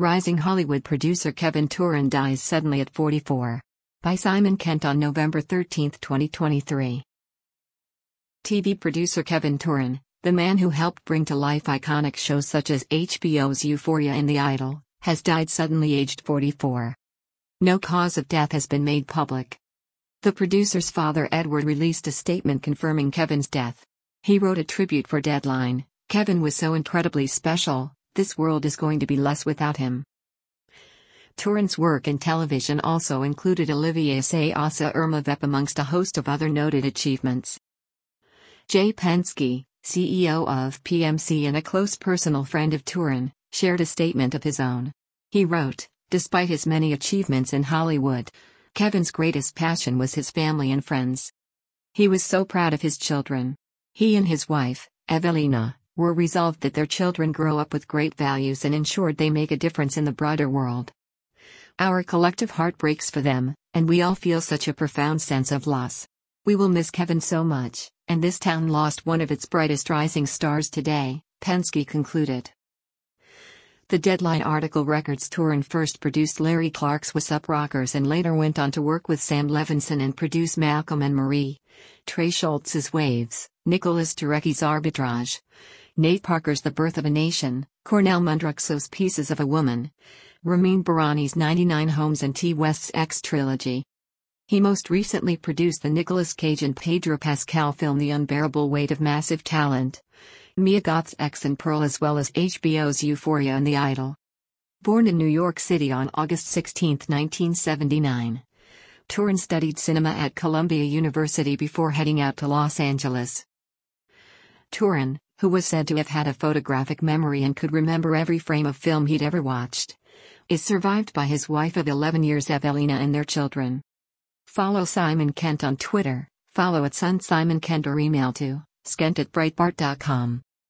Rising Hollywood producer Kevin Turin dies suddenly at 44. By Simon Kent on November 13, 2023. TV producer Kevin Turin, the man who helped bring to life iconic shows such as HBO's Euphoria and The Idol, has died suddenly aged 44. No cause of death has been made public. The producer's father Edward released a statement confirming Kevin's death. He wrote a tribute for Deadline, "Kevin was so incredibly special, this world is going to be less without him." Turin's work in television also included Olivier Say Asa Irma Vep amongst a host of other noted achievements. Jay Penske, CEO of PMC and a close personal friend of Turin, shared a statement of his own. He wrote, "Despite his many achievements in Hollywood, Kevin's greatest passion was his family and friends. He was so proud of his children. He and his wife, Evelina, were resolved that their children grow up with great values and ensured they make a difference in the broader world. Our collective heart breaks for them, and we all feel such a profound sense of loss. We will miss Kevin so much, and this town lost one of its brightest rising stars today," Penske concluded. The Deadline article records Turin first produced Larry Clark's What's Up Rockers and later went on to work with Sam Levinson and produce Malcolm and Marie, Trey Schultz's Waves, Nicholas Turecki's Arbitrage, Nate Parker's The Birth of a Nation, Cornell Mundruxo's Pieces of a Woman, Ramin Barani's 99 Homes and T. West's X Trilogy. He most recently produced the Nicolas Cage and Pedro Pascal film The Unbearable Weight of Massive Talent, Mia Goth's X and Pearl, as well as HBO's Euphoria and The Idol. Born in New York City on August 16, 1979, Turin studied cinema at Columbia University before heading out to Los Angeles. Turin, who was said to have had a photographic memory and could remember every frame of film he'd ever watched, is survived by his wife of 11 years Evelina and their children. Follow Simon Kent on Twitter, follow @SunSimonKent or email to skent@breitbart.com.